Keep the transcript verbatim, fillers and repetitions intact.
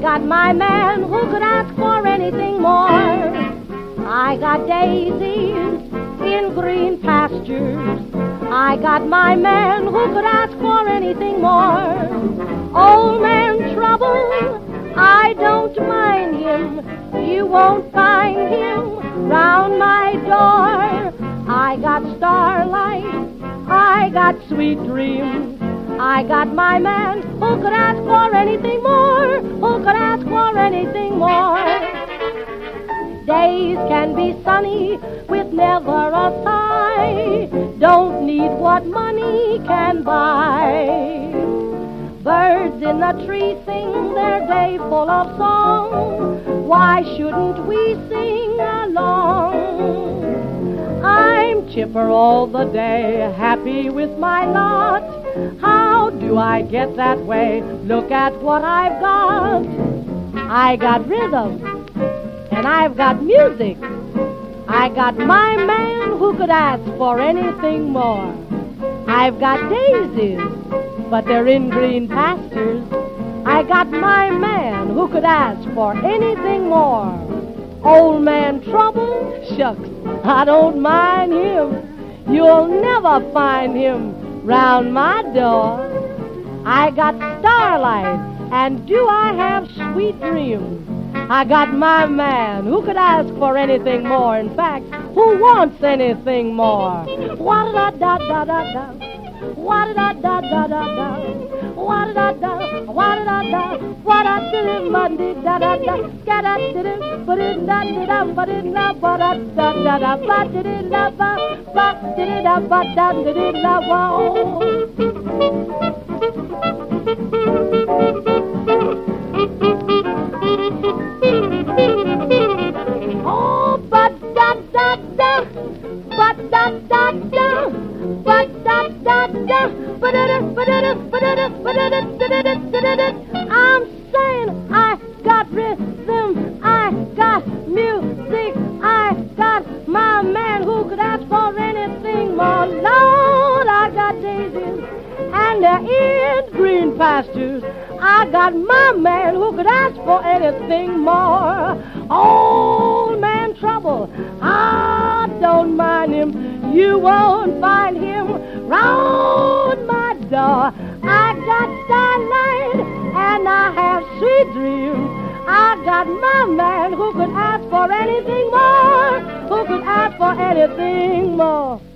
got my man who could ask for anything more. I got daisies in green pastures. I got my man who could ask for anything more. Old man Trouble, I don't mind him. You won't find him round my door. I got starlight, I got sweet dreams. I got my man who could ask for anything more, who could ask for anything more. Days can be sunny with never a sigh. Don't need what money can buy. Birds in the tree sing their day full of song. Why shouldn't we sing along? I'm chipper all the day, happy with my lot. How do I get that way? Look at what I've got. I got rhythm, and I've got music. I got my man who could ask for anything more. I've got daisies, but they're in green pastures. I got my man who could ask for anything more. Old man Trouble, shucks, I don't mind him. You'll never find him round my door. I got starlight, and do I have sweet dreams? I got my man who could ask for anything more. In fact, who wants anything more? Wa-da-da-da-da-da, wa-da-da-da-da-da, wa-da-da-da, wa-da-da-da, wa-da-da-da-da-da-da, ga-da-da-da-ba-da-da-ba-da-da-da-ba-da-da-da-ba-da-da-da-ba-da-da-da-ba. Oh, ba-da-da-da, ba-da-da-da, ba-da-da-da, ba-da-da, ba-da-da, ba-da-da, ba-da-da, da-da-da. I'm saying I got rhythm, I got music, I got my man who could ask for anything more. Lord, I got daisies, and they're in green pastures. I got my man who could ask for anything more. Old man Trouble, I don't mind him. You won't find him round my door. I got starlight, and I have sweet dreams. I got my man who could ask for anything more, who could ask for anything more.